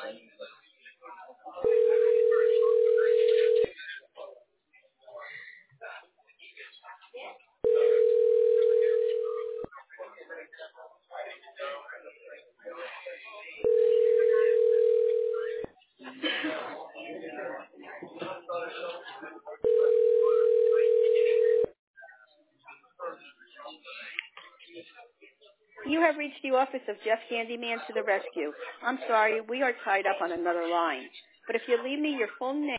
You have reached the office of Jeff Candyman to the rescue. I'm sorry, we are tied up on another line. But if you leave me your full name,